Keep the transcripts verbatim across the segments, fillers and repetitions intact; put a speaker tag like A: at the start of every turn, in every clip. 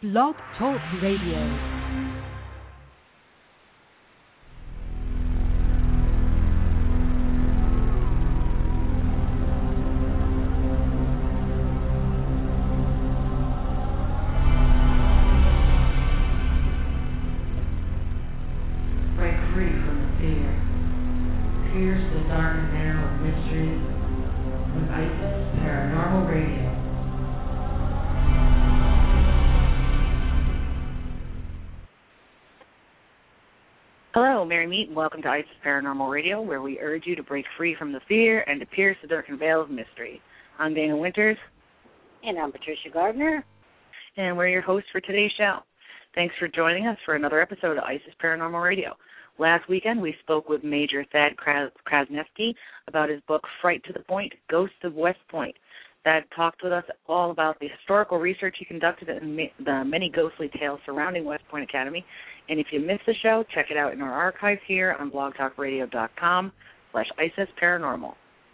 A: Blog Talk Radio.
B: Hello, Mary Meet, and welcome to ISIS Paranormal Radio, where we urge you to break free from the fear and to pierce the dark veil of mystery. I'm Dana Winters.
C: And I'm Patricia Gardner.
B: And we're your hosts for today's show. Thanks for joining us for another episode of ISIS Paranormal Radio. Last weekend, we spoke with Major Thad Krasnevsky about his book, Fright to the Point, Ghosts of West Point. Thad talked with us all about the historical research he conducted and the many ghostly tales surrounding West Point Academy. And if you missed the show, check it out in our archives here on blogtalkradio.com slash ISIS Paranormal.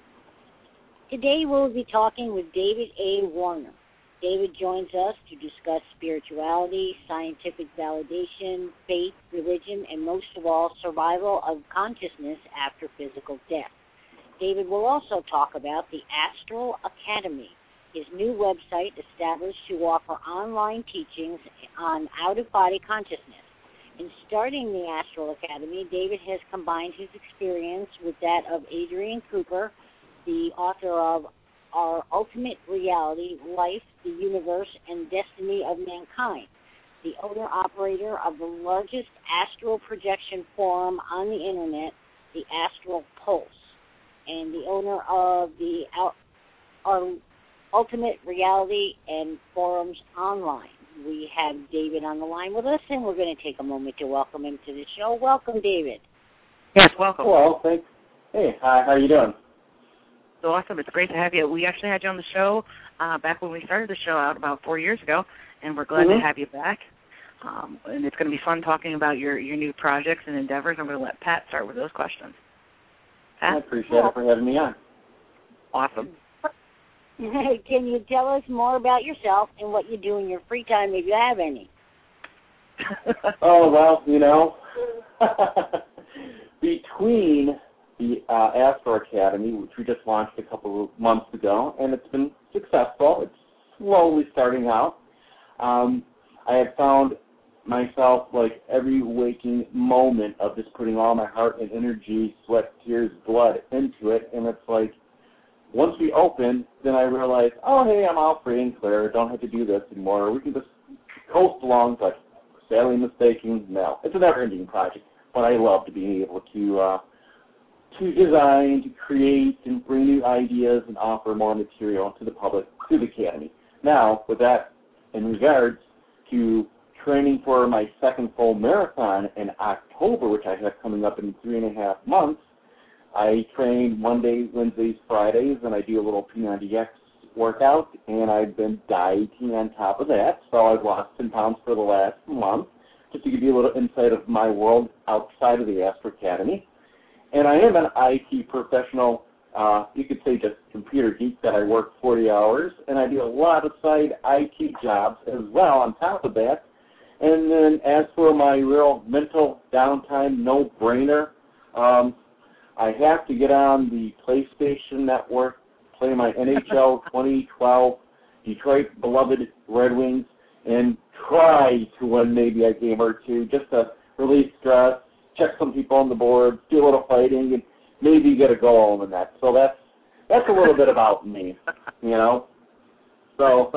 C: Today we'll be talking with David A. Warner. David joins us to discuss spirituality, scientific validation, faith, religion, and most of all, survival of consciousness after physical death. David will also talk about the Astral Academy, his new website established to offer online teachings on out-of-body consciousness. In starting the Astral Academy, David has combined his experience with that of Adrian Cooper, the author of Our Ultimate Reality, Life, the Universe, and Destiny of Mankind, the owner-operator of the largest astral projection forum on the Internet, the Astral Pulse, and the owner of the Our Ultimate Reality and Forums Online. We have David on the line with us, and we're going to take a moment to welcome him to the show. Welcome, David.
B: Yes, welcome.
D: Well, thanks. Hey, hi, how are you doing?
B: So awesome. It's great to have you. We actually had you on the show uh, back when we started the show out about four years ago, and we're glad
D: mm-hmm.
B: to have you back. Um, and it's going to be fun talking about your, your new projects and endeavors. I'm going to let Pat start with those questions. Pat?
D: I appreciate it for having me on.
B: Awesome.
C: Can you tell us more about yourself and what you do in your free time, if you have any?
D: Oh, well, you know, between the uh, Astral Academy, which we just launched a couple of months ago, and it's been successful. It's slowly starting out. Um, I have found myself, like, every waking moment of just putting all my heart and energy, sweat, tears, blood into it, and it's like, once we open, then I realize, oh, hey, I'm all free and clear. Don't have to do this anymore. We can just coast along, but sadly mistaken, no. It's a never-ending project, but I love to be able to uh, to design, to create, and bring new ideas and offer more material to the public, to the Academy. Now, with that, in regards to training for my second full marathon in October, which I have coming up in three and a half months, I train Mondays, Wednesdays, Fridays, and I do a little P ninety X workout, and I've been dieting on top of that, so I've lost ten pounds for the last month, just to give you a little insight of my world outside of the Astral Academy. And I am an I T professional, uh, you could say just computer geek, that I work forty hours, and I do a lot of side I T jobs as well on top of that. And then as for my real mental downtime, no-brainer, um, I have to get on the PlayStation Network, play my N H L twenty twelve Detroit beloved Red Wings, and try to win maybe a game or two just to release stress, check some people on the board, do a little fighting, and maybe get a goal in that. So that's that's a little bit about me, you know. So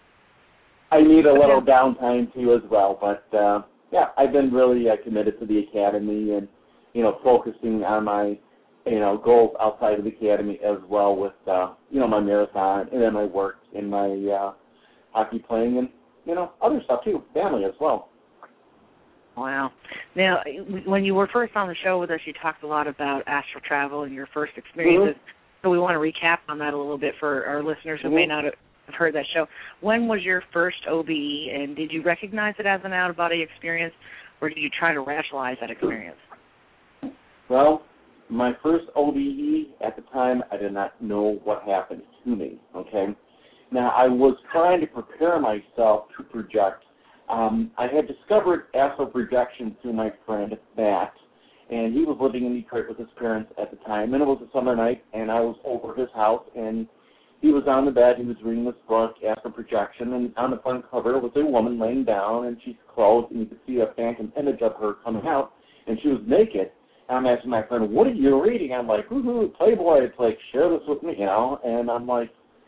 D: I need a little downtime too as well. But uh, yeah, I've been really uh, committed to the Academy and, you know, focusing on my, you know, goals outside of the Academy as well with, uh, you know, my marathon and then my work and my uh, hockey playing and, you know, other stuff too, family as well.
B: Wow. Now, when you were first on the show with us, you talked a lot about astral travel and your first experiences. Mm-hmm. So we want to recap on that a little bit for our listeners who mm-hmm. may not have heard that show. When was your first O B E, and did you recognize it as an out-of-body experience, or did you try to rationalize that experience?
D: Well, my first O B E, at the time, I did not know what happened to me, okay? Now, I was trying to prepare myself to project um, I had discovered astral projection through my friend Matt, and he was living in Detroit with his parents at the time, and it was a summer night, and I was over at his house, and he was on the bed, he was reading this book, Astral Projection, and on the front cover was a woman laying down, and she's clothed, and you could see a phantom image of her coming out, and she was naked. And I'm asking my friend, what are you reading? I'm like, woohoo, Playboy. It's like, share this with me, you know? And I'm like,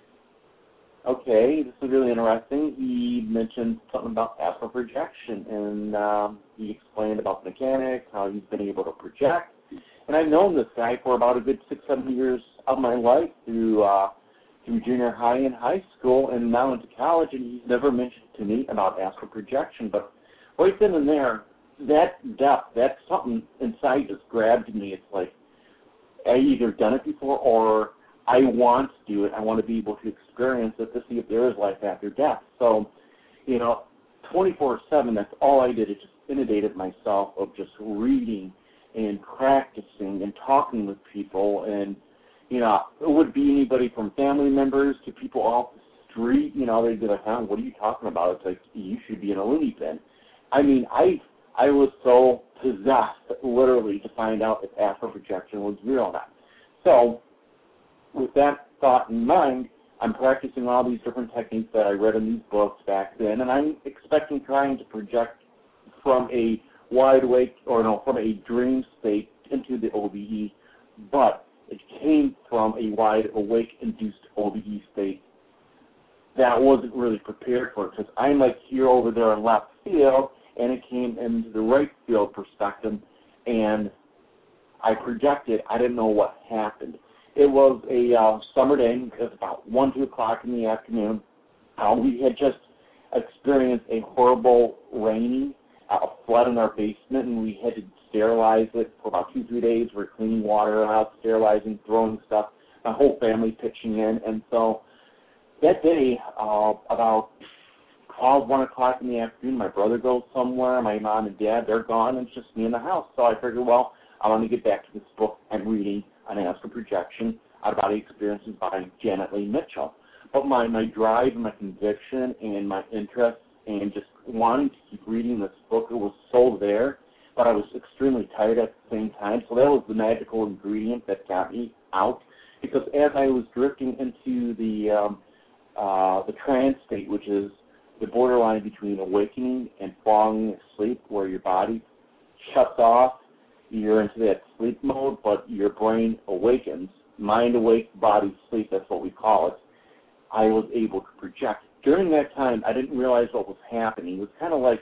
D: okay, this is really interesting. He mentioned something about astral projection, and um, he explained about the mechanics, how he's been able to project. And I've known this guy for about a good six, seven years of my life through uh, through junior high and high school, and now into college, and he's never mentioned to me about astral projection. But right then and there, that depth, that something inside just grabbed me. It's like I either done it before or I want to do it. I want to be able to experience it to see if there is life after death. So, you know, twenty-four seven, that's all I did. It just inundated myself of just reading and practicing and talking with people. And, you know, it would be anybody from family members to people off the street. You know, they'd be like, huh, what are you talking about? It's like, you should be in a loony bin. I mean, I I was so possessed, literally, to find out if astral projection was real or not. So, with that thought in mind, I'm practicing all these different techniques that I read in these books back then, and I'm expecting trying to project from a wide awake, or no, from a dream state into the O B E, but it came from a wide awake induced O B E state that wasn't really prepared for it, because I'm like here over there in left field, and it came into the right field perspective, and I projected. I didn't know what happened. It was a uh, summer day. It was about one, two o'clock in the afternoon. Uh, we had just experienced a horrible raining, uh, a flood in our basement, and we had to sterilize it for about two, three days. We were cleaning water out, sterilizing, throwing stuff, my whole family pitching in. And so that day, uh, about twelve, one o'clock in the afternoon, my brother goes somewhere, my mom and dad, they're gone, and it's just me in the house. So I figured, well, I want to get back to this book I'm reading on astral projection, out-of-body experiences by Janet Lee Mitchell. But my, my drive and my conviction and my interest and just wanting to keep reading this book, it was so there, but I was extremely tired at the same time. So that was the magical ingredient that got me out, because as I was drifting into the um, uh, the trance state, which is the borderline between awakening and falling asleep, where your body shuts off, you're into that sleep mode, but your brain awakens. Mind awake, body sleep, that's what we call it. I was able to project. During that time, I didn't realize what was happening. It was kind of like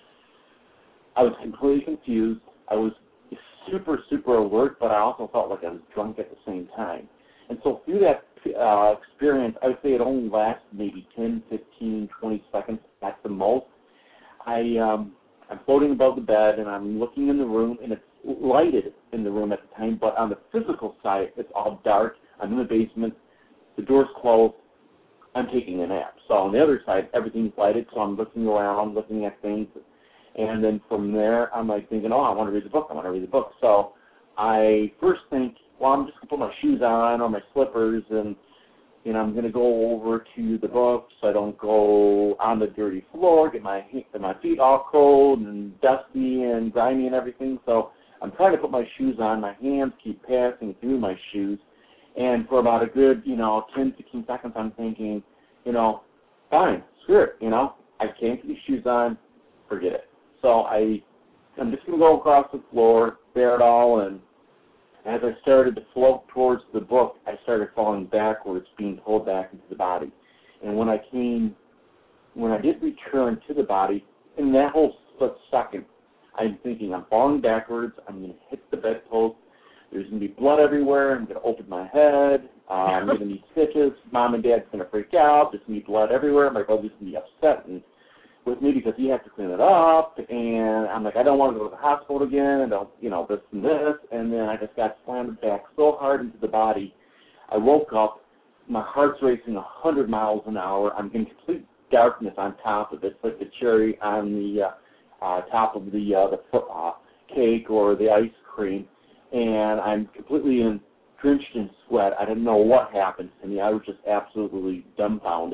D: I was completely confused. I was super, super alert, but I also felt like I was drunk at the same time. And so through that uh, experience, I would say it only lasted maybe ten, fifteen, twenty seconds at the most. I, um, I'm floating above the bed, and I'm looking in the room, and it's lighted in the room at the time, but on the physical side, it's all dark. I'm in the basement. The door's closed. I'm taking a nap. So on the other side, everything's lighted, so I'm looking around, looking at things. And then from there, I'm like thinking, oh, I want to read the book. I want to read the book. So I first think, well, I'm just going to put my shoes on or my slippers, and, you know, I'm going to go over to the book so I don't go on the dirty floor, get my, get my feet all cold and dusty and grimy and everything. So I'm trying to put my shoes on. My hands keep passing through my shoes. And for about a good, you know, ten, fifteen seconds, I'm thinking, you know, fine, screw it, you know. I can't get these shoes on, forget it. So I, I'm just going to go across the floor, bear it all, and as I started to float towards the book, I started falling backwards, being pulled back into the body. And when I came, when I did return to the body, in that whole split second, I'm thinking I'm falling backwards, I'm going to hit the bedpost, there's going to be blood everywhere, I'm going to open my head, uh, I'm going to need stitches, mom and dad's going to freak out, there's going to be blood everywhere, my brother's going to be upset and with me because he has to clean it up, and I'm like, I don't want to go to the hospital again, I don't, you know, this and this, and then I just got slammed back so hard into the body, I woke up, my heart's racing one hundred miles an hour, I'm in complete darkness on top of it, it's like the cherry on the uh, uh, top of the, uh, the uh, cake or the ice cream, and I'm completely in, drenched in sweat. I didn't know what happened to me. I was just absolutely dumbfounded.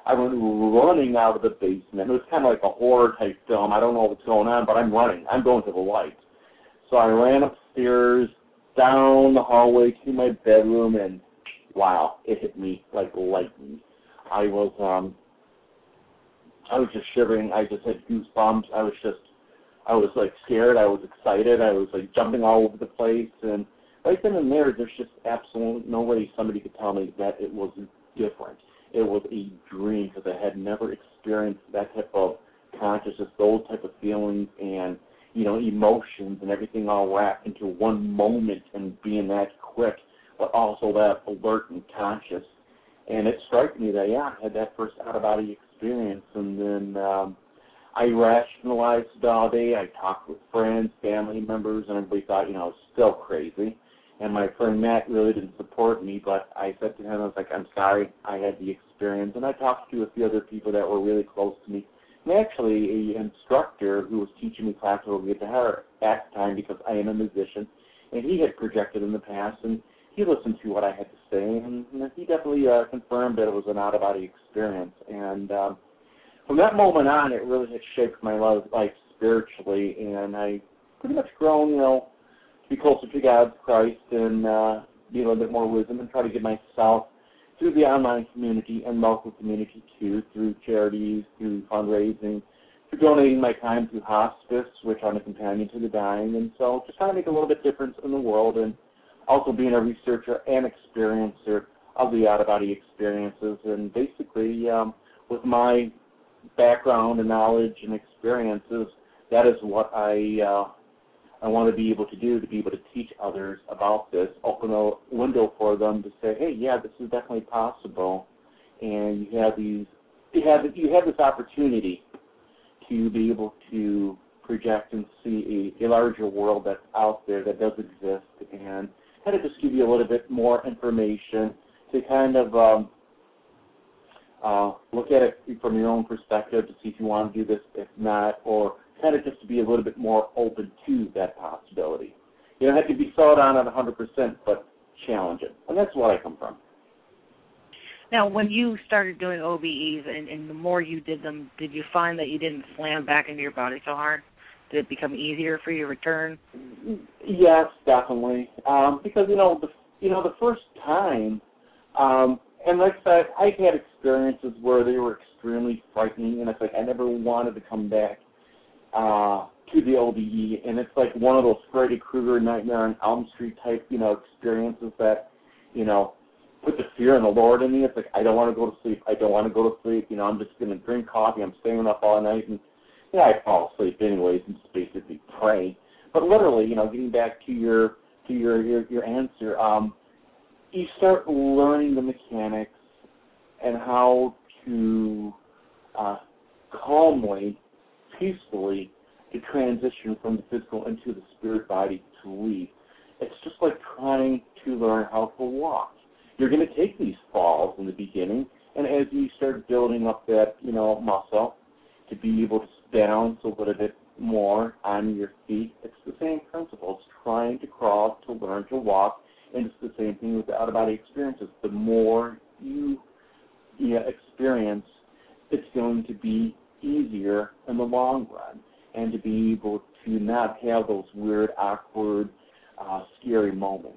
D: I went running out of the basement. It was kind of like a horror-type film. I don't know what's going on, but I'm running. I'm going to the light. So I ran upstairs, down the hallway to my bedroom, and wow, it hit me like lightning. I was, um, I was just shivering. I just had goosebumps. I was just, I was like scared. I was excited. I was like jumping all over the place. And right then and there, there's just absolutely no way somebody could tell me that it was different. It was a dream because I had never experienced that type of consciousness, those type of feelings and, you know, emotions and everything all wrapped into one moment and being that quick, but also that alert and conscious. And it struck me that, yeah, I had that first out-of-body experience. And then um, I rationalized it all day. I talked with friends, family members, and everybody thought, you know, I was still crazy. And my friend Matt really didn't support me, but I said to him, I was like, I'm sorry, I had the experience. And I talked to a few other people that were really close to me. And actually, an instructor who was teaching me classical guitar at the time, because I am a musician, and he had projected in the past, and he listened to what I had to say, and he definitely uh, confirmed that it was an out-of-body experience. And um, from that moment on, it really had shaped my life spiritually, and I pretty much grown, you know, to be closer to God, Christ, and uh, be a little bit more wisdom, and try to give myself through the online community and local community too, through charities, through fundraising, through donating my time to hospice, which I'm a companion to the dying, and so just trying to make a little bit difference in the world, and also being a researcher and experiencer of the out-of-body experiences. And basically, um, with my background and knowledge and experiences, that is what I uh, I want to be able to do, to be able to teach others about this, open a window for them to say, hey, yeah, this is definitely possible, and you have these, you have you have this opportunity to be able to project and see a, a larger world that's out there that does exist, and kind of just give you a little bit more information to kind of um, uh, look at it from your own perspective to see if you want to do this, if not, or kind of just to be a little bit more open to that possibility. You don't have to be sold on at one hundred percent, but challenge it. And that's where I come from.
B: Now, when you started doing O B Es and, and the more you did them, did you find that you didn't slam back into your body so hard? Did it become easier for you to return?
D: Yes, definitely. Um, because, you know, the, you know, the first time, um, and like I said, I've had experiences where they were extremely frightening, and it's like I never wanted to come back Uh, to the O B E, and it's like one of those Freddy Krueger Nightmare on Elm Street type, you know, experiences that, you know, put the fear in the Lord in me. It's like, I don't want to go to sleep. I don't want to go to sleep. You know, I'm just going to drink coffee. I'm staying up all night, and, you know, I fall asleep anyways and just basically pray. But literally, you know, getting back to your to your your, your answer, um, you start learning the mechanics and how to uh, calmly, peacefully, to transition from the physical into the spirit body to leave. It's just like trying to learn how to walk. You're going to take these falls in the beginning, and as you start building up that, you know, muscle to be able to balance a little bit more on your feet, it's the same principle. It's trying to crawl to learn to walk, and it's the same thing with the out-of-body experiences. The more you, you know, experience, it's going to be easier in the long run, and to be able to not have those weird, awkward, uh, scary moments.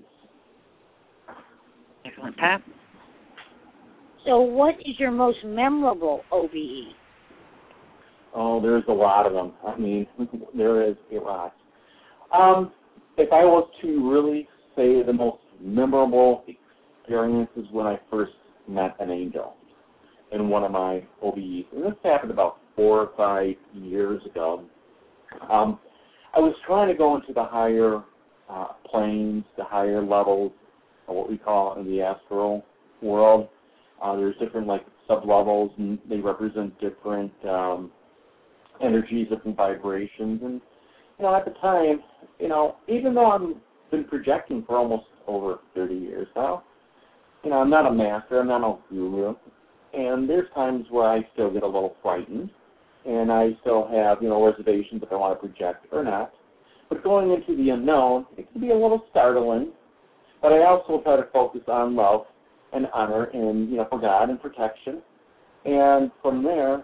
B: Excellent. Pat?
C: So what is your most memorable O B E?
D: Oh, there's a lot of them. I mean, there is a lot. Um, if I was to really say the most memorable experience is when I first met an angel in one of my O B Es. And this happened about four or five years ago. Um, I was trying to go into the higher uh, planes, the higher levels of what we call in the astral world. Uh, there's different like sub-levels, and they represent different um, energies, different vibrations. And, you know, at the time, you know, even though I've been projecting for almost over thirty years now, you know, I'm not a master, I'm not a guru. And there's times where I still get a little frightened, and I still have, you know, reservations if I want to project or not. But going into the unknown, it can be a little startling, but I also try to focus on love and honor and, you know, for God and protection. And from there,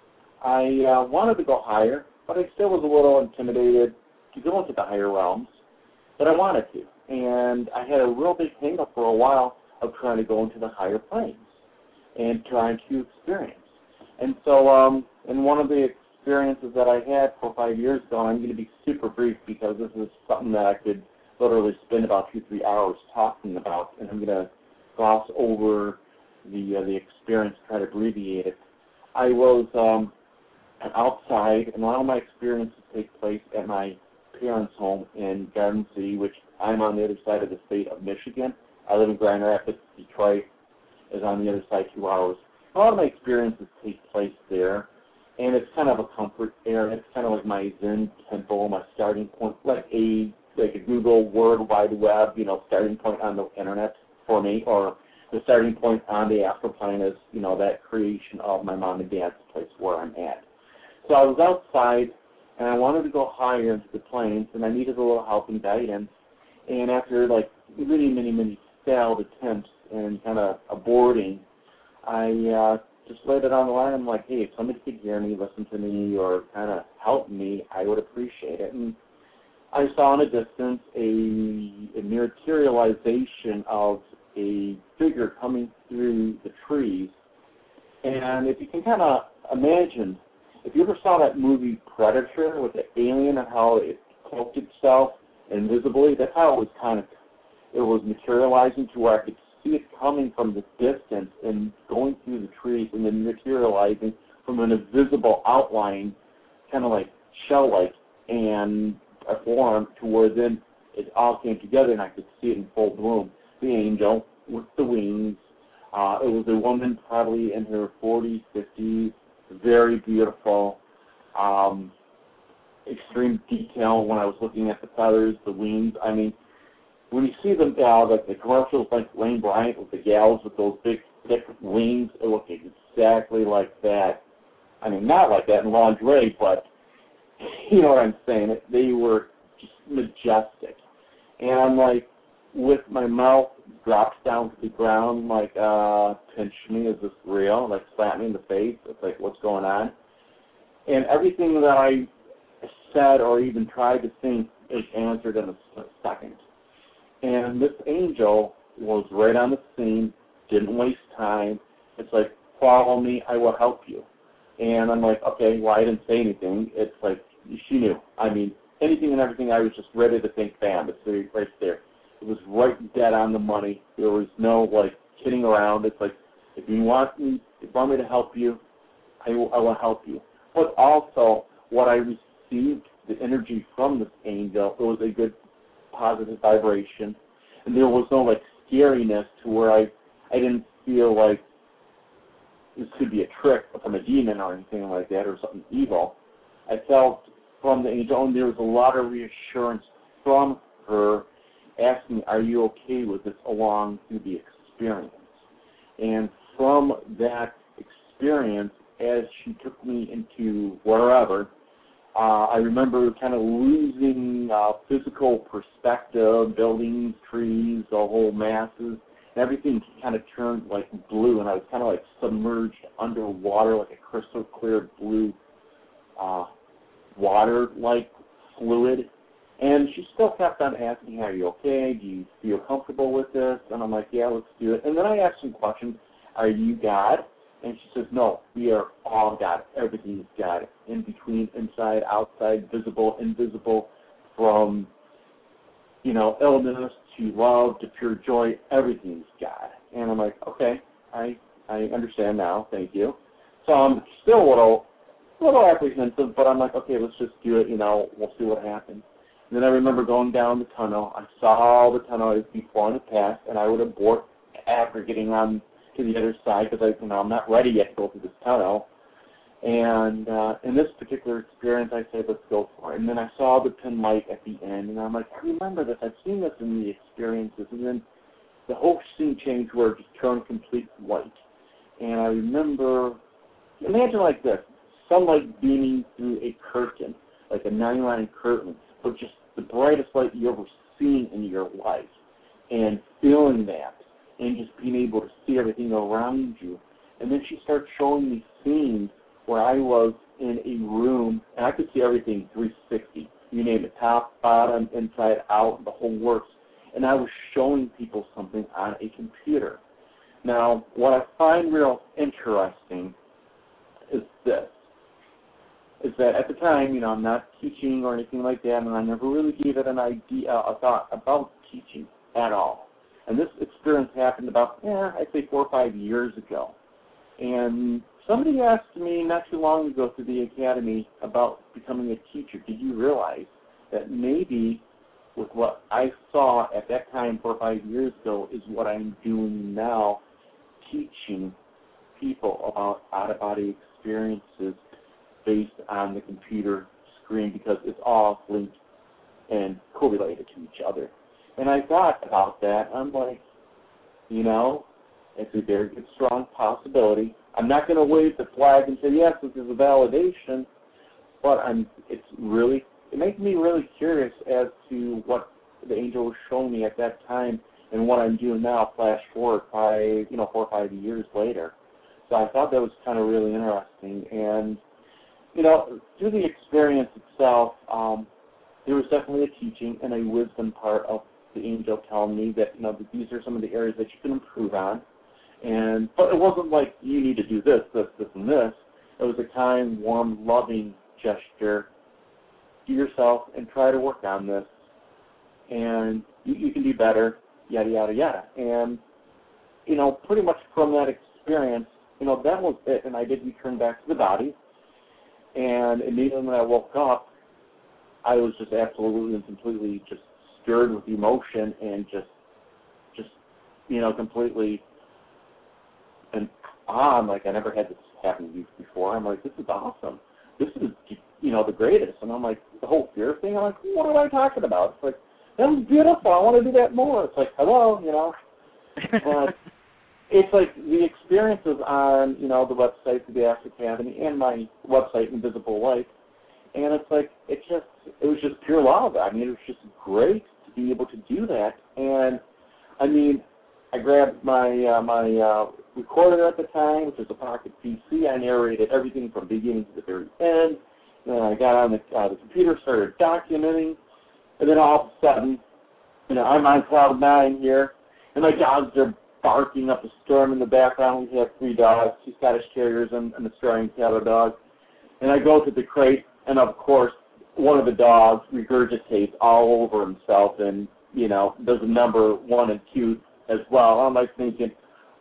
D: I uh, wanted to go higher, but I still was a little intimidated to go into the higher realms, but I wanted to. And I had a real big hang-up for a while of trying to go into the higher planes and trying to experience. And so um, in one of the experiences that I had four or five years ago, and I'm going to be super brief because this is something that I could literally spend about two, three hours talking about, and I'm going to gloss over the uh, the experience, try to abbreviate it. I was um, outside, and a lot of my experiences take place at my parents' home in Garden City, which I'm on the other side of the state of Michigan. I live in Grand Rapids. Detroit is on the other side, two hours. A lot of my experiences take place there, and it's kind of a comfort area. It's kind of like my Zen temple, my starting point, like a like a Google World Wide Web, you know, starting point on the internet for me, or the starting point on the astral plane is, you know, that creation of my mom and dad's place where I'm at. So I was outside, and I wanted to go higher into the planes, and I needed a little help and guidance. And after, like, many, many, many failed attempts and kind of aborting, I uh, just laid it on the line. I'm like, hey, if somebody could hear me, listen to me, or kind of help me, I would appreciate it. And I saw in a distance a, a materialization of a figure coming through the trees. And if you can kind of imagine, if you ever saw that movie Predator with the alien and how it cloaked itself invisibly, that's how it was kind of, it was materializing to where I could see it coming from the distance and going through the trees and then materializing from an invisible outline, kind of like shell-like, and a form to where then it all came together and I could see it in full bloom. The angel with the wings. Uh, it was a woman probably in her forties, fifties, very beautiful, um, extreme detail when I was looking at the feathers, the wings. I mean, when you see them, uh, like the commercials like Lane Bryant with the gals with those big, thick wings, it looked exactly like that. I mean, not like that in lingerie, but you know what I'm saying. They were just majestic. And I'm like, with my mouth dropped down to the ground, like, uh, pinch me, is this real? Like, slap me in the face. It's like, what's going on? And everything that I said or even tried to think is answered in a split second. And this angel was right on the scene, didn't waste time. It's like, follow me, I will help you. And I'm like, okay, well, I didn't say anything. It's like, she knew. I mean, anything and everything, I was just ready to think, bam, it's right there. It was right dead on the money. There was no, like, kidding around. It's like, if you want me, if you want me to help you, I will, I will help you. But also, what I received, the energy from this angel, it was a good positive vibration. And there was no, like, scariness to where I, I didn't feel like this could be a trick from a demon or anything like that or something evil. I felt from the angel, and there was a lot of reassurance from her asking, are you okay with this along through the experience? And from that experience, as she took me into wherever, uh, I remember kind of losing uh, physical perspective, buildings, trees, the whole masses. Everything kind of turned like blue, and I was kind of like submerged underwater, like a crystal clear blue uh, water-like fluid. And she still kept on asking, are you okay? Do you feel comfortable with this? And I'm like, yeah, let's do it. And then I asked some questions. Are you God? And she says, no, we are all God. Everything is God. In between, inside, outside, visible, invisible, from, you know, illness to love to pure joy, everything is God. And I'm like, okay, I I understand now. Thank you. So I'm still a little, a little apprehensive, but I'm like, okay, let's just do it. You know, we'll see what happens. And then I remember going down the tunnel. I saw the tunnel as before in the past, and I would abort after getting on to the other side because I, you know, I'm not ready yet to go through this tunnel. And uh, in this particular experience, I said, let's go for it. And then I saw the pin light at the end, and I'm like, I remember this. I've seen this in the experiences. And then the whole scene changed where it just turned complete white. And I remember, imagine like this, sunlight beaming through a curtain, like a nine-line curtain, but just the brightest light you ever seen in your life, and feeling that, and just being able to see everything around you. And And then she started showing me scenes where I was in a room, and I could see everything three sixty. You name it, top, bottom, inside, out, the whole works. And I was showing people something on a computer. Now, what I find real interesting is this, is that at the time, you know, I'm not teaching or anything like that, and I never really gave it an idea, a thought about teaching at all. And this experience happened about, yeah, I'd say four or five years ago. And somebody asked me not too long ago through the academy about becoming a teacher. Did you realize that maybe with what I saw at that time four or five years ago is what I'm doing now, teaching people about out-of-body experiences based on the computer screen, because it's all linked and correlated to each other. And I thought about that. I'm like, you know, it's a very good, strong possibility. I'm not going to wave the flag and say, yes, this is a validation, but I'm, it's really, it makes me really curious as to what the angel was showing me at that time and what I'm doing now, flash forward five, you know, four or five years later. So I thought that was kind of really interesting. And, you know, through the experience itself, um, there was definitely a teaching and a wisdom part of the angel telling me that, you know, that these are some of the areas that you can improve on. And but it wasn't like you need to do this, this, this, and this. It was a kind, warm, loving gesture. Do yourself and try to work on this. And you, you can do better, yada, yada, yada. And, you know, pretty much from that experience, you know, that was it. And I did return back to the body. And immediately when I woke up, I was just absolutely and completely just stirred with emotion and just, just, you know, completely and awe. I'm like, I never had this happen to me before. I'm like, this is awesome. This is, you know, the greatest. And I'm like, the whole fear thing, I'm like, what am I talking about? It's like, that was beautiful. I want to do that more. It's like, hello, you know. But it's like the experiences on, you know, the website, the Ask Academy, and my website, Invisible Light. And it's like, it just, it was just pure love. I mean, it was just great to be able to do that. And, I mean, I grabbed my uh, my uh, recorder at the time, which was a Pocket P C. I narrated everything from beginning to the very end. And then I got on the, uh, the computer, started documenting. And then all of a sudden, you know, I'm on cloud nine here, and my dogs are barking up a storm in the background. We have three dogs, two Scottish Terriers and an Australian Cattle dog. And I go to the crate, and of course, one of the dogs regurgitates all over himself and, you know, does a number one and two as well. I'm like thinking,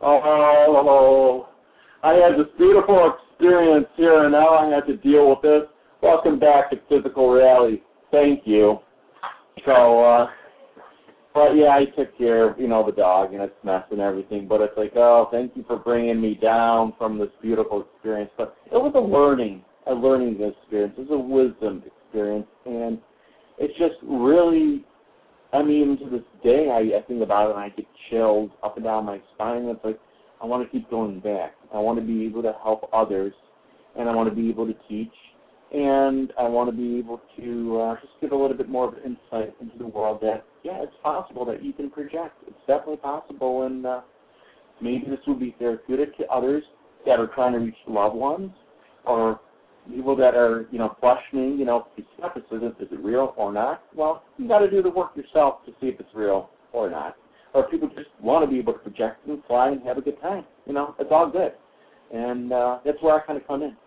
D: oh, I had this beautiful experience here, and now I have to deal with this. Welcome back to physical reality. Thank you. So, uh, but yeah, I took care of, you know, the dog and its mess and everything, but it's like, oh, thank you for bringing me down from this beautiful experience. But it was a learning, a learning experience. It was a wisdom experience, and it's just really, I mean, to this day, I, I think about it and I get chills up and down my spine. It's like, I want to keep going back. I want to be able to help others, and I want to be able to teach. And I want to be able to uh, just give a little bit more of an insight into the world that, yeah, it's possible that you can project. It's definitely possible, and uh, maybe this will be therapeutic to others that are trying to reach loved ones or people that are, you know, questioning, you know, skepticism, is it real or not? Well, you got to do the work yourself to see if it's real or not. Or people just want to be able to project and fly and have a good time. You know, it's all good. And uh, that's where I kind of come in.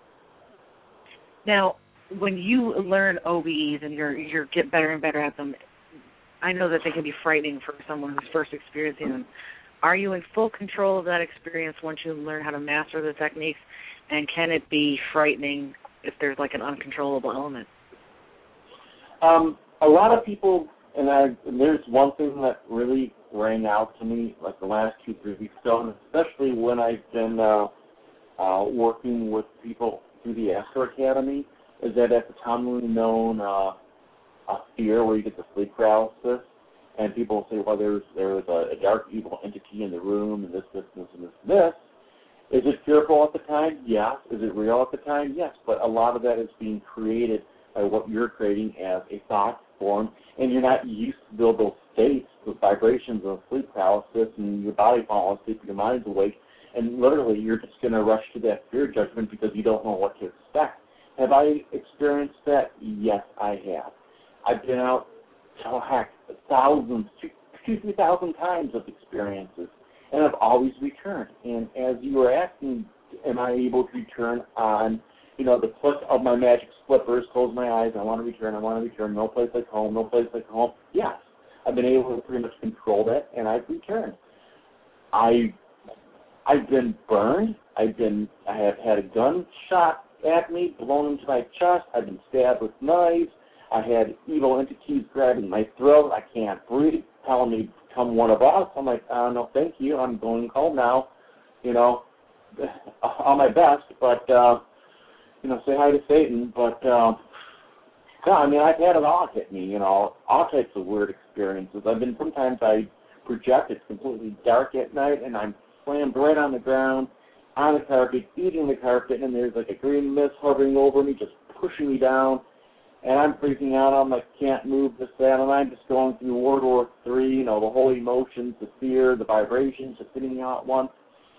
B: Now, when you learn O B Es and you're you're get better and better at them, I know that they can be frightening for someone who's first experiencing them. Are you in full control of that experience once you learn how to master the techniques, and can it be frightening if there's like an uncontrollable element?
D: Um, a lot of people, and, I, and there's one thing that really rang out to me like the last two, three weeks ago, and especially when I've been uh, uh, working with people through the Astro Academy, is that at the commonly known uh, a fear where you get the sleep paralysis, and people will say, well, there's there's a, a dark evil entity in the room, and this, this, this, and this, and this. Is it fearful at the time? Yes. Is it real at the time? Yes. But a lot of that is being created by what you're creating as a thought form, and you're not used to build those states, those vibrations of sleep paralysis, and your body falling asleep, your mind's awake, and literally you're just going to rush to that fear judgment because you don't know what to expect. Have I experienced that? Yes, I have. I've been out, oh heck, thousands, excuse me, thousand times of experiences, and I've always returned. And as you were asking, am I able to return on, you know, the flick of my magic slippers, close my eyes, I want to return, I want to return, no place like home, no place like home? Yes. I've been able to pretty much control that, and I've returned. I, I've been burned. I've been, I have had a gun shot at me, blown into my chest. I've been stabbed with knives. I had evil entities grabbing my throat. I can't breathe, telling me to become one of us. I'm like, oh, no, thank you. I'm going home now. You know, on my best, but, uh, you know, say hi to Satan. But, uh, no, I mean, I've had it all hit me, you know, all types of weird experiences. I've been, sometimes I project, it's completely dark at night, and I'm slammed right on the ground, on the carpet, eating the carpet, and there's like a green mist hovering over me, just pushing me down, and I'm freaking out. I'm like, can't move this, that, and I'm just going through World War Three, you know, the whole emotions, the fear, the vibrations, just hitting out at once.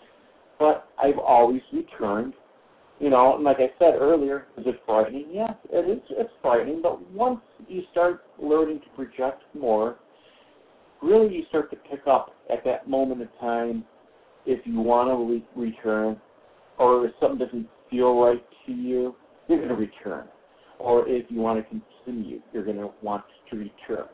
D: But I've always returned. You know, and like I said earlier, is it frightening? Yes, it is. It's frightening. But once you start learning to project more, really you start to pick up at that moment in time if you want to re- return, or if something doesn't feel right to you, you're going to return. Or if you want to continue, you're going to want to return.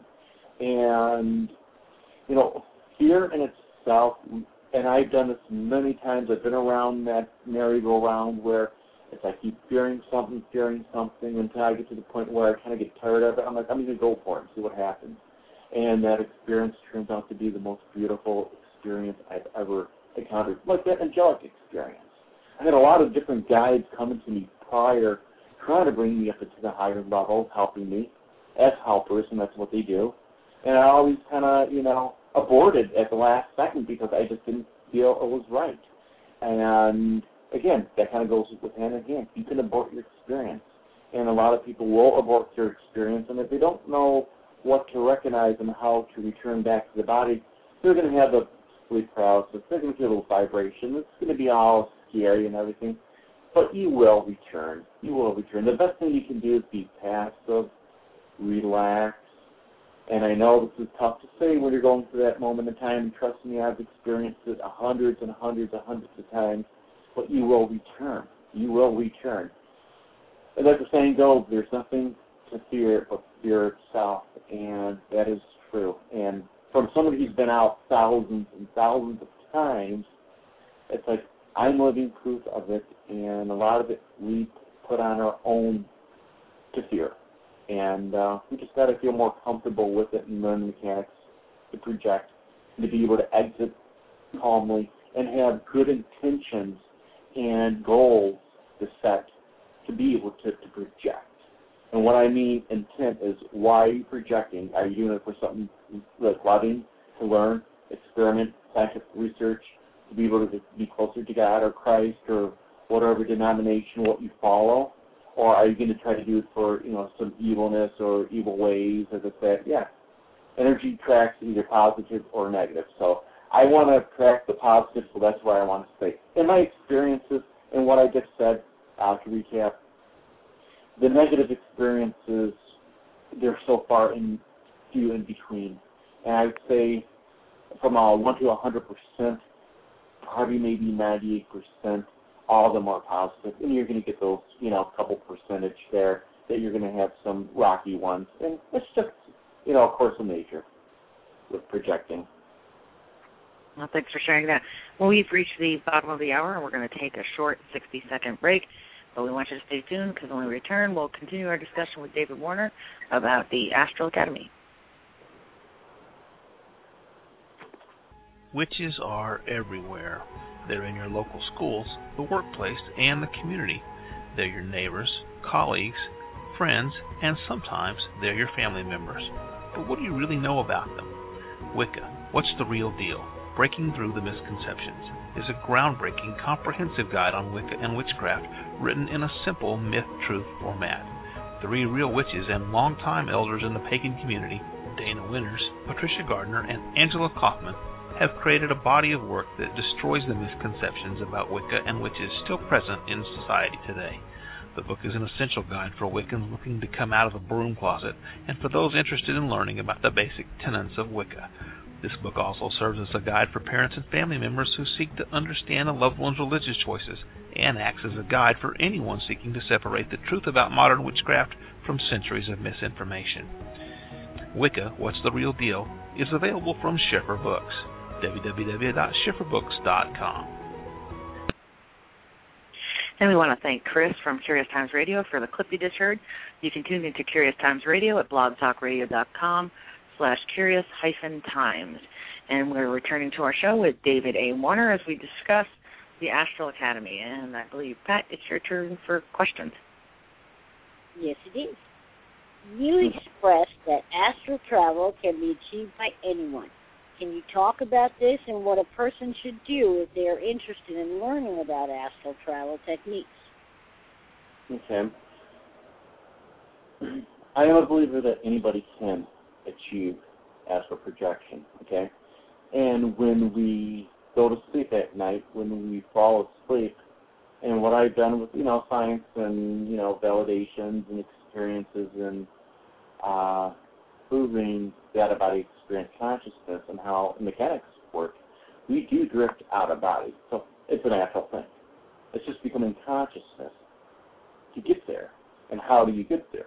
D: And, you know, fear in itself, and I've done this many times, I've been around that merry-go-round where it's I keep fearing something, fearing something, until I get to the point where I kind of get tired of it. I'm like, I'm going to go for it and see what happens. And that experience turns out to be the most beautiful experience I've ever encountered, like that angelic experience. I had a lot of different guides coming to me prior, trying to bring me up into the higher levels, helping me as helpers, and that's what they do. And I always kind of, you know, aborted at the last second because I just didn't feel it was right. And again, that kind of goes with hand in hand. You can abort your experience, and a lot of people will abort their experience, and if they don't know what to recognize and how to return back to the body, they're going to have a sleep paralysis, they're going to feel a little vibration, it's going to be all scary and everything, but you will return. You will return. The best thing you can do is be passive, relax, and I know this is tough to say when you're going through that moment in time, and trust me, I've experienced it hundreds and hundreds and hundreds of times, but you will return. You will return. And like the saying goes, there's nothing to fear but fear itself, and that is true. And from somebody who's been out thousands and thousands of times, it's like I'm living proof of it, and a lot of it we put on our own to fear. And uh, we just got to feel more comfortable with it and learn the mechanics to project, and to be able to exit calmly and have good intentions and goals to set to be able to, to project. And what I mean intent is, why are you projecting? Are you doing it for something like loving, to learn, experiment, scientific research, to be able to be closer to God or Christ or whatever denomination, what you follow? Or are you going to try to do it for, you know, some evilness or evil ways, as I said? Yeah. Energy tracks either positive or negative. So I want to track the positive, so that's why I want to say. In my experiences and what I just said, uh, to recap, the negative experiences, they're so far in few in between. And I would say from a one to one hundred percent, probably maybe ninety-eight percent, all of them are positive. And you're going to get those, you know, couple percentage there that you're going to have some rocky ones. And it's just, you know, a course of nature with projecting.
B: Well, thanks for sharing that. Well, we've reached the bottom of the hour, and we're going to take a short sixty-second break. But we want you to stay tuned, because when we return, we'll continue our discussion with David Warner about the Astral Academy.
E: Witches are everywhere. They're in your local schools, the workplace, and the community. They're your neighbors, colleagues, friends, and sometimes they're your family members. But what do you really know about them? Wicca, What's the Real Deal? Breaking Through the Misconceptions is a groundbreaking, comprehensive guide on Wicca and witchcraft written in a simple myth-truth format. Three real witches and longtime elders in the pagan community, Dana Winters, Patricia Gardner, and Angela Kaufman, have created a body of work that destroys the misconceptions about Wicca and witches still present in society today. The book is an essential guide for Wiccans looking to come out of the broom closet and for those interested in learning about the basic tenets of Wicca. This book also serves as a guide for parents and family members who seek to understand a loved one's religious choices and acts as a guide for anyone seeking to separate the truth about modern witchcraft from centuries of misinformation. Wicca, What's the Real Deal? Is available from Schiffer Books. w w w dot schiffer books dot com.
B: And we want to thank Chris from Curious Times Radio for the clip you just heard. You can tune into Curious Times Radio at blogtalkradio.com slash curious hyphen times. And we're returning to our show with David A. Warner as we discuss the Astral Academy. And I believe, Pat, it's your turn for questions.
C: Yes, it is. You expressed that astral travel can be achieved by anyone. Can you talk about this and what a person should do if they are interested in learning about astral travel techniques?
D: Okay. I am a believer that anybody can achieve astral projection, okay? And when we go to sleep at night, when we fall asleep, and what I've done with, you know, science and, you know, validations and experiences and uh, proving that about experience consciousness and how mechanics work, we do drift out of body. So it's a natural thing. It's just becoming consciousness to get there. And how do you get there?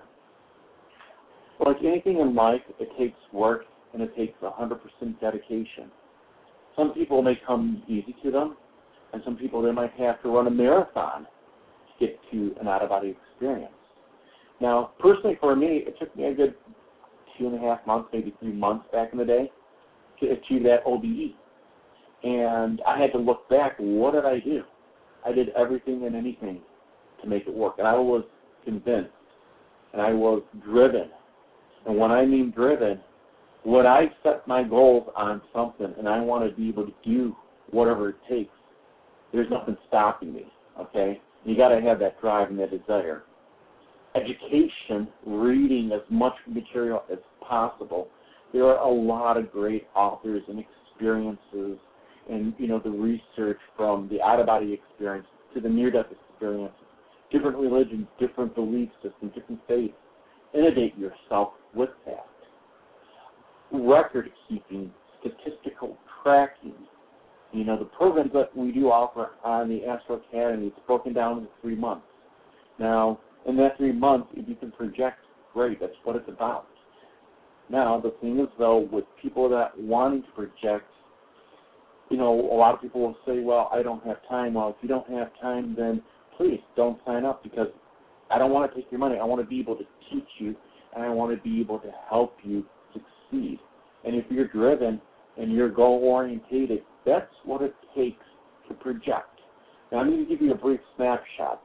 D: Well, like anything in life, it takes work and it takes one hundred percent dedication. Some people may come easy to them, and some people, they might have to run a marathon to get to an out-of-body experience. Now, personally for me, it took me a good two and a half months, maybe three months back in the day to achieve that O B E. And I had to look back, what did I do? I did everything and anything to make it work. And I was convinced, and I was driven. And when I mean driven, when I set my goals on something and I want to be able to do whatever it takes, there's nothing stopping me, okay? You got to have that drive and that desire. Education, reading as much material as possible. There are a lot of great authors and experiences and, you know, the research from the out-of-body experience to the near-death experience, different religions, different belief systems, different faiths. Inundate yourself with that. Record keeping, statistical tracking. You know, the programs that we do offer on the Astral Academy, it's broken down into three months. Now, in that three months, if you can project, great, that's what it's about. Now, the thing is, though, with people that wanting to project, you know, a lot of people will say, well, I don't have time. Well, if you don't have time, then please don't sign up, because I don't want to take your money. I want to be able to teach you, and I want to be able to help you succeed. And if you're driven and you're goal-orientated, that's what it takes to project. Now, I'm going to give you a brief snapshot.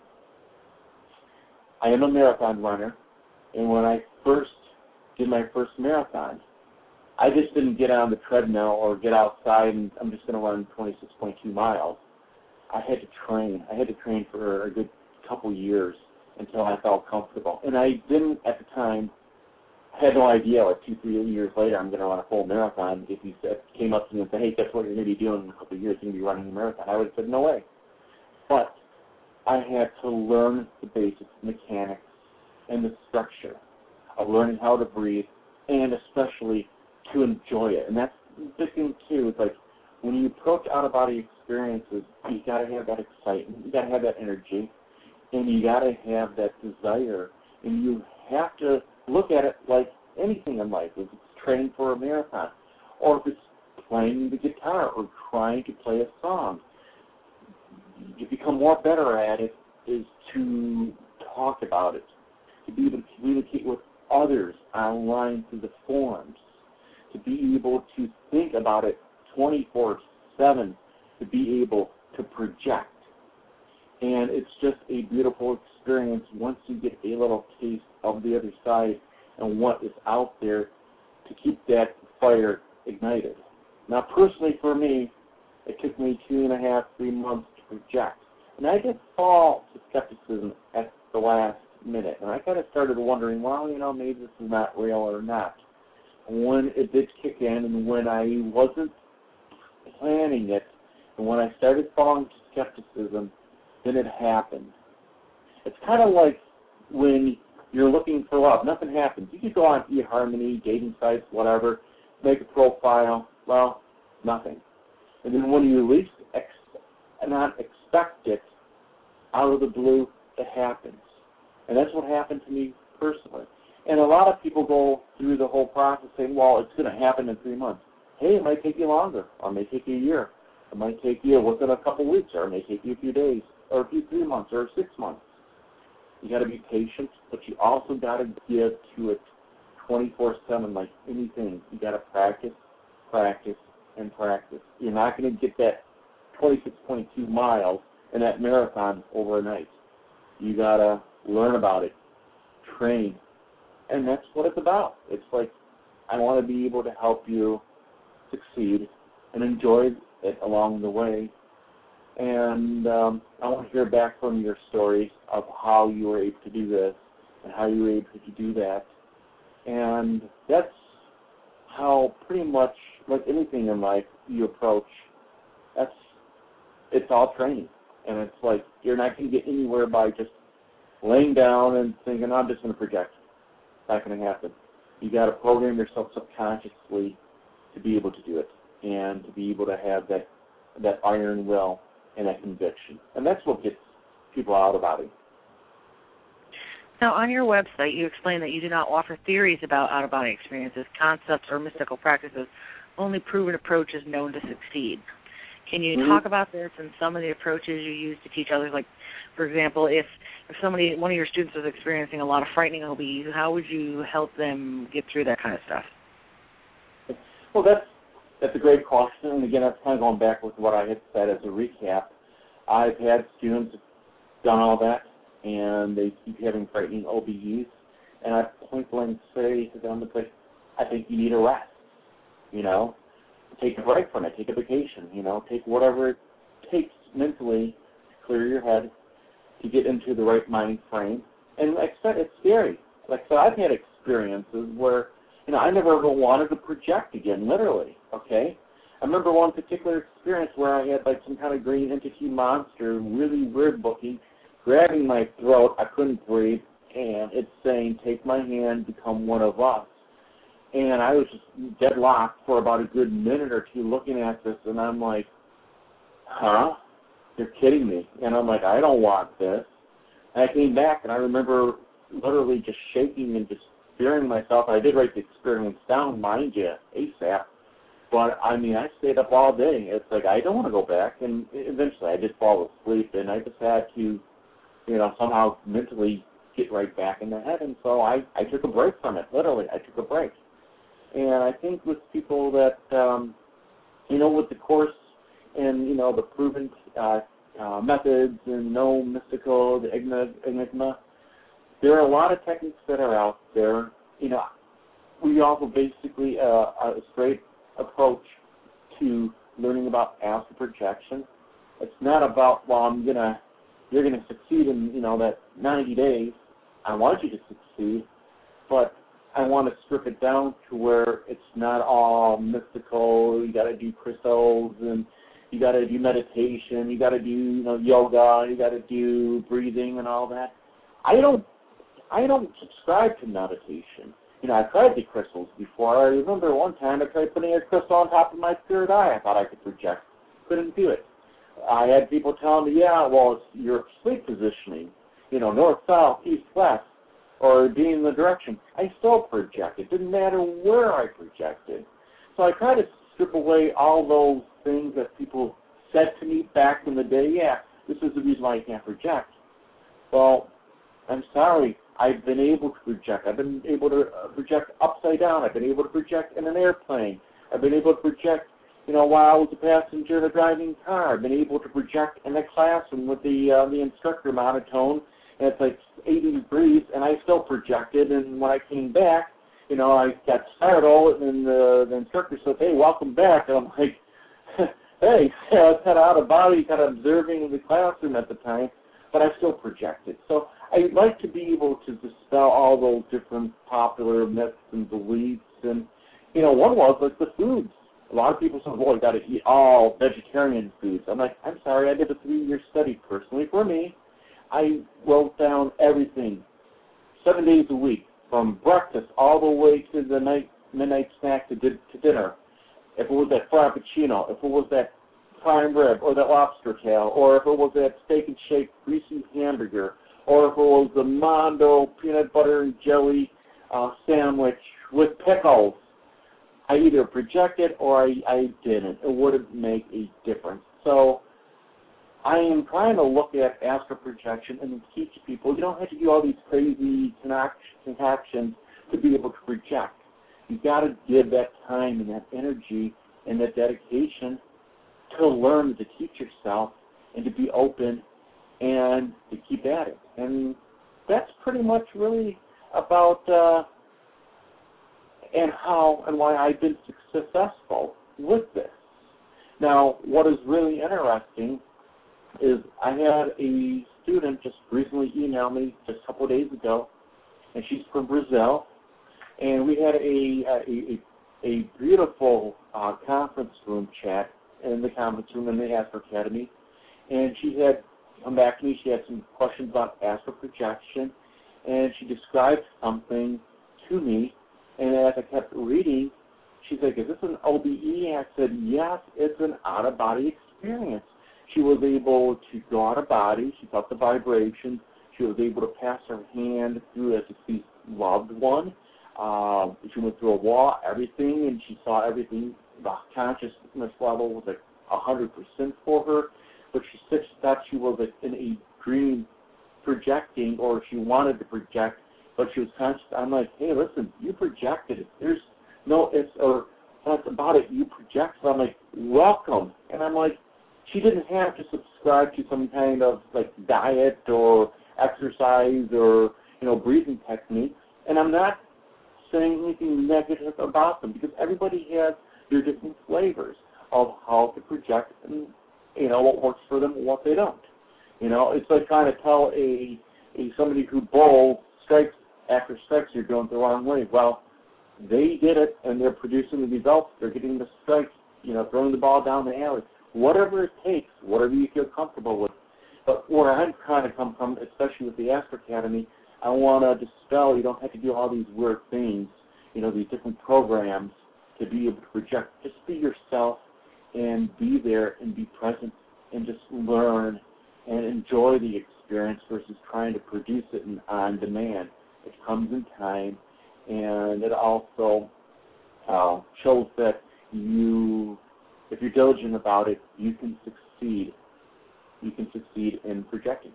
D: I am a marathon runner, and when I first did my first marathon, I just didn't get on the treadmill or get outside and I'm just going to run twenty-six point two miles. I had to train. I had to train for a good couple years until I felt comfortable. And I didn't, at the time, I had no idea, like two, three years later, I'm going to run a full marathon. If you said, came up to me and said, hey, guess what you're going to be doing in a couple of years? You're going to be running a marathon. I would have said, no way. But I had to learn the basics, mechanics, and the structure of learning how to breathe, and especially to enjoy it. And that's the thing, too, is like when you approach out-of-body experiences, you got to have that excitement, you got to have that energy, and you got to have that desire, and you have to look at it like anything in life. If it's training for a marathon, or if it's playing the guitar, or trying to play a song, you become more better at it is to talk about it, to be able to communicate with others online through the forums, to be able to think about it twenty-four seven, to be able to project. And it's just a beautiful experience once you get a little taste of the other side and what is out there to keep that fire ignited. Now, personally for me, it took me two and a half, three months to project. And I did fall to skepticism at the last minute. And I kind of started wondering, well, you know, maybe this is not real or not. And when it did kick in and when I wasn't planning it, and when I started falling to skepticism, then it happened. It's kind of like when you're looking for love. Nothing happens. You could go on eHarmony, dating sites, whatever, make a profile. Well, nothing. And then when you least ex- not expect it, out of the blue, it happens. And that's what happened to me personally. And a lot of people go through the whole process saying, well, it's going to happen in three months. Hey, it might take you longer, or it may take you a year. It might take you within a couple of weeks, or it may take you a few days, or a few three months, or six months. You got to be patient, but you also got to give to it twenty-four seven like anything. You got to practice, practice, and practice. You're not going to get that twenty-six point two miles in that marathon overnight. You got to learn about it, train, and that's what it's about. It's like I want to be able to help you succeed and enjoy it along the way. And um, I want to hear back from your stories of how you were able to do this and how you were able to do that. And that's how pretty much, like anything in life, you approach. That's it's all training. And it's like you're not going to get anywhere by just laying down and thinking, I'm just going to project. It's not going to happen. You got to program yourself subconsciously to be able to do it and to be able to have that that iron will and that conviction. And that's what gets people out about it.
B: Now, on your website, you explain that you do not offer theories about out-of-body experiences, concepts, or mystical practices, only proven approaches known to succeed. Can you mm-hmm. talk about this and some of the approaches you use to teach others? Like, for example, if, if somebody, one of your students was experiencing a lot of frightening O B Es, how would you help them get through that kind of stuff?
D: Well, that's That's a great question, and again, that's kind of going back with what I had said as a recap. I've had students done all that, and they keep having frightening O B Es, and I point blank say to them, like, I think you need a rest, you know? Take a break from it, take a vacation, you know? Take whatever it takes mentally to clear your head, to get into the right mind frame. And like I said, it's scary. Like I said, I've had experiences where You know, I never ever wanted to project again, literally, okay? I remember one particular experience where I had, like, some kind of green entity monster, really weird looking, grabbing my throat. I couldn't breathe, and it's saying, take my hand, become one of us. And I was just deadlocked for about a good minute or two looking at this, and I'm like, huh? You're kidding me. And I'm like, I don't want this. And I came back, and I remember literally just shaking and just fearing myself. I did write the experience down, mind you, ASAP. But, I mean, I stayed up all day. It's like, I don't want to go back. And eventually I just fall asleep, and I just had to, you know, somehow mentally get right back in the head. And so I, I took a break from it, literally. I took a break. And I think with people that, um, you know, with the course and, you know, the proven uh, uh, methods and no mystical, the enigma, there are a lot of techniques that are out there. You know, we offer basically a, a straight approach to learning about astral projection. It's not about, well, I'm gonna, you're gonna succeed in, you know, that ninety days. I want you to succeed, but I want to strip it down to where it's not all mystical. You got to do crystals and you got to do meditation. You got to do, you know, yoga. You got to do breathing and all that. I don't. I don't subscribe to meditation. You know, I tried the crystals before. I remember one time I tried putting a crystal on top of my third eye. I thought I could project. Couldn't do it. I had people telling me, yeah, well, it's your sleep positioning, you know, north, south, east, west, or being in the direction. I still projected. It didn't matter where I projected. So I tried to strip away all those things that people said to me back in the day, yeah, this is the reason why you can't project. Well, I'm sorry. I've been able to project. I've been able to project upside down. I've been able to project in an airplane. I've been able to project, you know, while I was a passenger in a driving car. I've been able to project in a classroom with the uh, the instructor monotone, and it's like eighty degrees, and I still projected. And when I came back, you know, I got startled, and the, the instructor said, hey, welcome back. And I'm like, hey, I was kind of out of body, kind of observing the classroom at the time, but I still projected. So I'd like to be able to dispel all those different popular myths and beliefs. And, you know, one was like the foods. A lot of people say, well, you got to eat all vegetarian foods. I'm like, I'm sorry, I did a three-year study personally for me. I wrote down everything, seven days a week, from breakfast all the way to the night midnight snack to, di- to dinner. If it was that frappuccino, if it was that prime rib or that lobster tail, or if it was that steak and shake greasy hamburger, or if it was the Mondo peanut butter and jelly uh, sandwich with pickles, I either projected or I, I didn't. It wouldn't make a difference. So I am trying to look at astral projection and teach people you don't have to do all these crazy concoctions to be able to project. You've got to give that time and that energy and that dedication to learn to teach yourself and to be open and to keep at it. And that's pretty much really about uh, and how and why I've been successful with this. Now, what is really interesting is I had a student just recently email me just a couple of days ago, and she's from Brazil, and we had a a, a, a beautiful uh, conference room chat in the conference room in the Astro Academy, and she had come back to me. She had some questions about astral projection, and she described something to me, and as I kept reading, she's like, is this an O B E? I said, yes, it's an out-of-body experience. She was able to go out of body. She felt the vibrations. She was able to pass her hand through a deceased loved one. Uh, she went through a wall, everything, and she saw everything. The consciousness level was like one hundred percent for her, but she said she thought she was like in a dream projecting, or she wanted to project, but she was conscious. I'm like, hey, listen, you projected it. There's no ifs or buts about it. You project. So I'm like, welcome. And I'm like, she didn't have to subscribe to some kind of like diet or exercise or, you know, breathing techniques. And I'm not saying anything negative about them, because everybody has their different flavors of how to project and, you know, what works for them and what they don't. You know, it's like trying to tell a, a somebody who bowls strikes after strikes you're going the wrong way. Well, they did it, and they're producing the results. They're getting the strikes, you know, throwing the ball down the alley. Whatever it takes, whatever you feel comfortable with. But where I'm trying to come from, especially with the Astro Academy, I want to dispel, you don't have to do all these weird things, you know, these different programs to be able to project. Just be yourself and be there and be present and just learn and enjoy the experience versus trying to produce it in, on demand. It comes in time, and it also uh, shows that you, if you're diligent about it, you can succeed. You can succeed in projecting.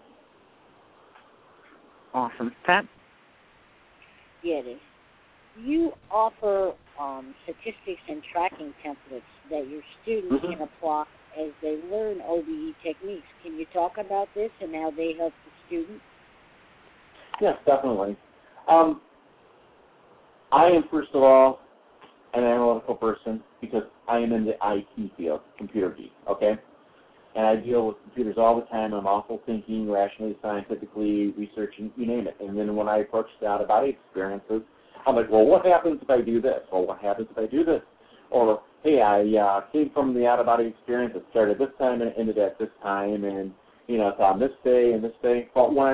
B: Awesome. Pat?
C: Yeah, it is. You offer um, statistics and tracking templates that your students
D: mm-hmm.
C: can apply as they learn O B E techniques. Can you talk about this and how they help the students?
D: Yes, definitely. Um, I am, first of all, an analytical person because I am in the I T field, computer geek, okay? And I deal with computers all the time. I'm also thinking rationally, scientifically, researching, you name it. And then when I approach the out-of-body experiences, I'm like, well, what happens if I do this? Or what happens if I do this? Or, hey, I uh, came from the out-of-body experience. It started this time and it ended at this time. And, you know, it's on this day and this day. But when I